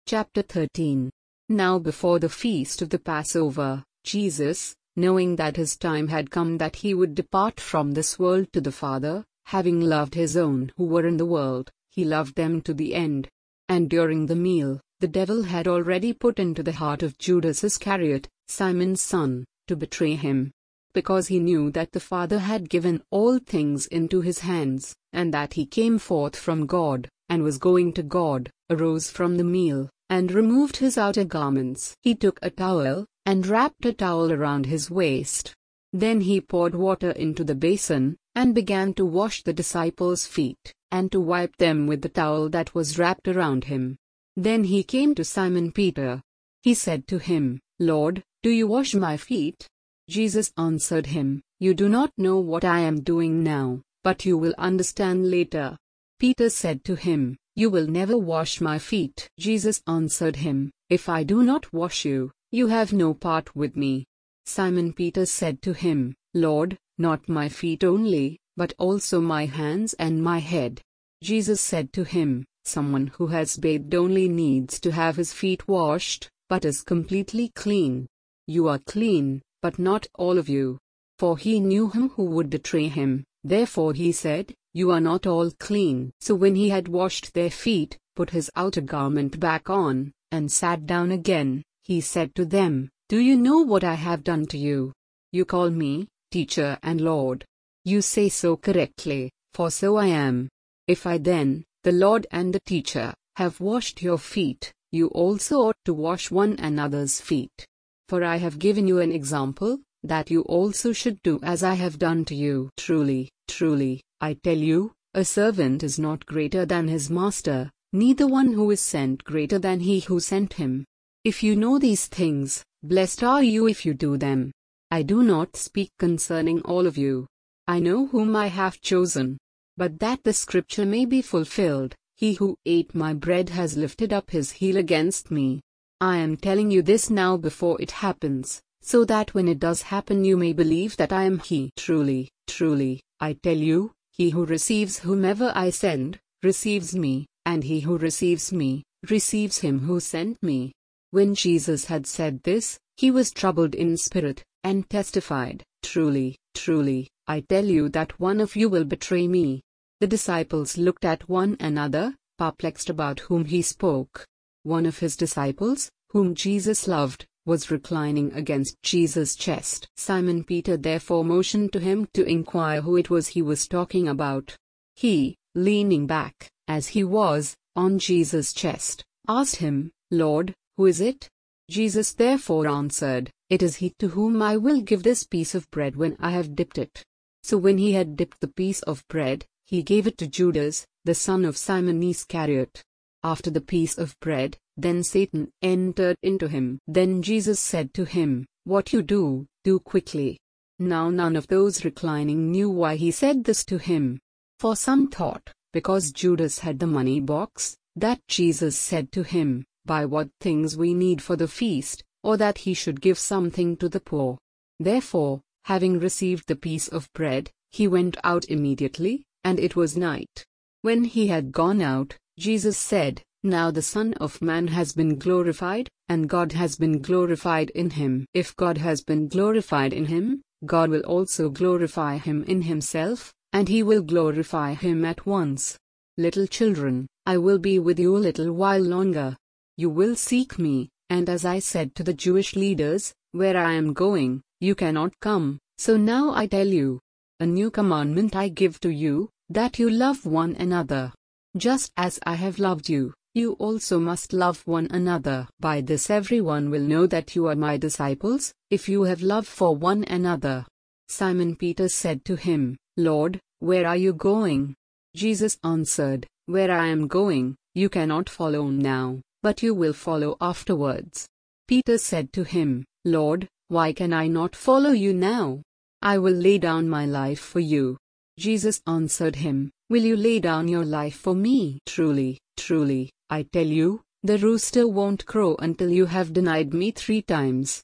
Chapter 13. Now before the feast of the Passover, Jesus, knowing that his time had come that he would depart from this world to the Father, having loved his own who were in the world, he loved them to the end. And during the meal, the devil had already put into the heart of Judas Iscariot, Simon's son, to betray him. Because he knew that the Father had given all things into his hands, and that he came forth from God, and was going to God, arose from the meal, and removed his outer garments. He took a towel, and wrapped a towel around his waist. Then he poured water into the basin, and began to wash the disciples' feet, and to wipe them with the towel that was wrapped around him. Then he came to Simon Peter. He said to him, "Lord, do you wash my feet?" Jesus answered him, "You do not know what I am doing now, but you will understand later." Peter said to him, "You will never wash my feet." Jesus answered him, "If I do not wash you, you have no part with me." Simon Peter said to him, "Lord, not my feet only, but also my hands and my head." Jesus said to him, "Someone who has bathed only needs to have his feet washed, but is completely clean. You are clean, but not all of you." For he knew him who would betray him, therefore he said, "You are not all clean." So when he had washed their feet, put his outer garment back on, and sat down again, he said to them, "Do you know what I have done to you? You call me Teacher and Lord. You say so correctly, for so I am. If I then, the Lord and the Teacher, have washed your feet, you also ought to wash one another's feet. For I have given you an example, that you also should do as I have done to you. Truly, truly, I tell you, a servant is not greater than his master, neither one who is sent greater than he who sent him. If you know these things, blessed are you if you do them. I do not speak concerning all of you. I know whom I have chosen. But that the scripture may be fulfilled, he who ate my bread has lifted up his heel against me. I am telling you this now before it happens, so that when it does happen you may believe that I am he. Truly, truly, I tell you, he who receives whomever I send, receives me, and he who receives me, receives him who sent me." When Jesus had said this, he was troubled in spirit, and testified, "Truly, truly, I tell you that one of you will betray me." The disciples looked at one another, perplexed about whom he spoke. One of his disciples, whom Jesus loved, was reclining against Jesus' chest. Simon Peter therefore motioned to him to inquire who it was he was talking about. He, leaning back, as he was, on Jesus' chest, asked him, "Lord, who is it?" Jesus therefore answered, "It is he to whom I will give this piece of bread when I have dipped it." So when he had dipped the piece of bread, he gave it to Judas, the son of Simon Iscariot. After the piece of bread, then Satan entered into him. Then Jesus said to him, "What you do, do quickly." Now none of those reclining knew why he said this to him. For some thought, because Judas had the money box, that Jesus said to him, "Buy what things we need for the feast," or that he should give something to the poor. Therefore, having received the piece of bread, he went out immediately, and it was night. When he had gone out, Jesus said, "Now the Son of Man has been glorified, and God has been glorified in him. If God has been glorified in him, God will also glorify him in himself, and he will glorify him at once. Little children, I will be with you a little while longer. You will seek me, and as I said to the Jewish leaders, where I am going, you cannot come. So now I tell you, a new commandment I give to you, that you love one another. Just as I have loved you, you also must love one another. By this everyone will know that you are my disciples, if you have love for one another." Simon Peter said to him, "Lord, where are you going?" Jesus answered, "Where I am going, you cannot follow now, but you will follow afterwards." Peter said to him, "Lord, why can I not follow you now? I will lay down my life for you." Jesus answered him, "Will you lay down your life for me?" Truly, truly, I tell you, the rooster won't crow until you have denied me 3 times.